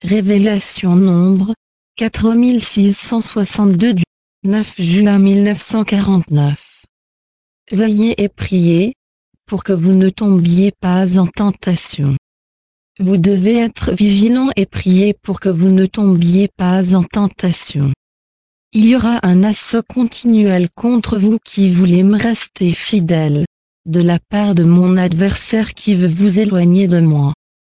Révélation nombre 4662 du 9 juin 1949. Veillez et priez, pour que vous ne tombiez pas en tentation. Vous devez être vigilant et prier pour que vous ne tombiez pas en tentation. Il y aura un assaut continuel contre vous qui voulait me rester fidèle, de la part de mon adversaire qui veut vous éloigner de moi.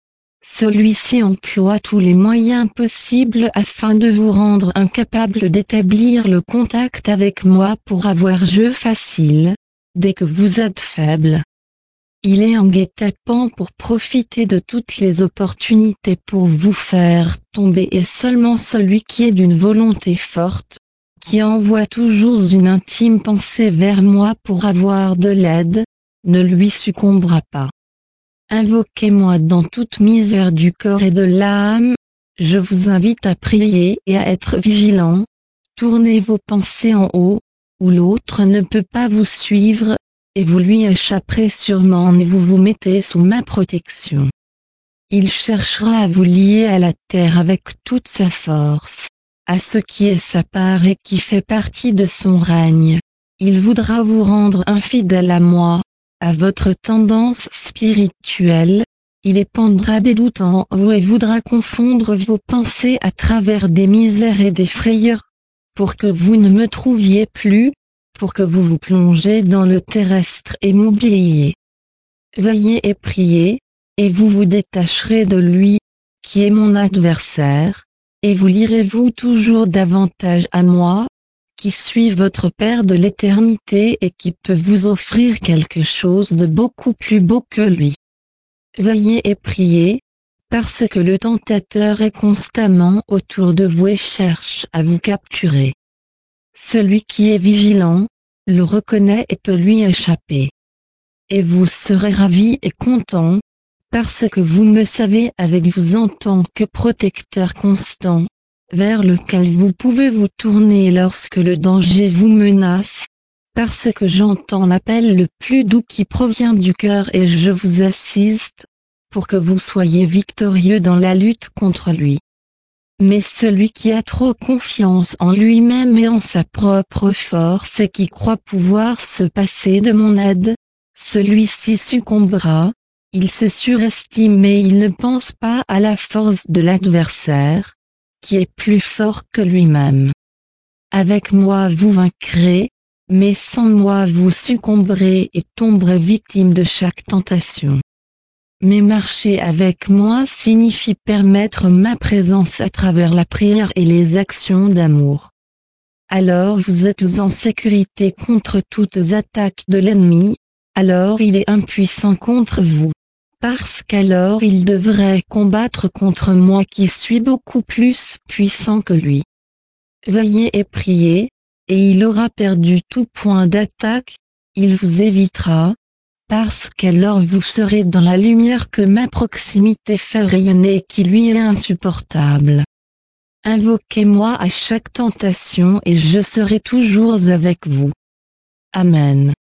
Celui-ci emploie tous les moyens possibles afin de vous rendre incapable d'établir le contact avec moi pour avoir jeu facile, dès que vous êtes faible. Il est en guet-apens pour profiter de toutes les opportunités pour vous faire tomber, et seulement celui qui est d'une volonté forte, qui envoie toujours une intime pensée vers moi pour avoir de l'aide, ne lui succombera pas. Invoquez-moi dans toute misère du corps et de l'âme, je vous invite à prier et à être vigilant. Tournez vos pensées en haut, où l'autre ne peut pas vous suivre, et vous lui échapperez sûrement, mais vous vous mettez sous ma protection. Il cherchera à vous lier à la terre avec toute sa force, à ce qui est sa part et qui fait partie de son règne. Il voudra vous rendre infidèle à moi, à votre tendance spirituelle. Il épandra des doutes en vous et voudra confondre vos pensées à travers des misères et des frayeurs, pour que vous ne me trouviez plus, pour que vous vous plongez dans le terrestre et m'oubliez. Veillez et priez, et vous vous détacherez de lui, qui est mon adversaire, et vous lirez-vous toujours davantage à moi, qui suis votre Père de l'éternité et qui peut vous offrir quelque chose de beaucoup plus beau que lui. Veillez et priez, parce que le tentateur est constamment autour de vous et cherche à vous capturer. Celui qui est vigilant, le reconnaît et peut lui échapper. Et vous serez ravis et contents, parce que vous me savez avec vous en tant que protecteur constant, vers lequel vous pouvez vous tourner lorsque le danger vous menace, parce que j'entends l'appel le plus doux qui provient du cœur et je vous assiste, pour que vous soyez victorieux dans la lutte contre lui. Mais celui qui a trop confiance en lui-même et en sa propre force et qui croit pouvoir se passer de mon aide, celui-ci succombera. Il se surestime et il ne pense pas à la force de l'adversaire, qui est plus fort que lui-même. Avec moi vous vaincrez, mais sans moi vous succomberez et tomberez victime de chaque tentation. Mais marcher avec moi signifie permettre ma présence à travers la prière et les actions d'amour. Alors vous êtes en sécurité contre toutes attaques de l'ennemi, alors il est impuissant contre vous. Parce qu'alors il devrait combattre contre moi qui suis beaucoup plus puissant que lui. Veillez et priez, et il aura perdu tout point d'attaque, il vous évitera, parce qu'alors vous serez dans la lumière que ma proximité fait rayonner et qui lui est insupportable. Invoquez-moi à chaque tentation et je serai toujours avec vous. Amen.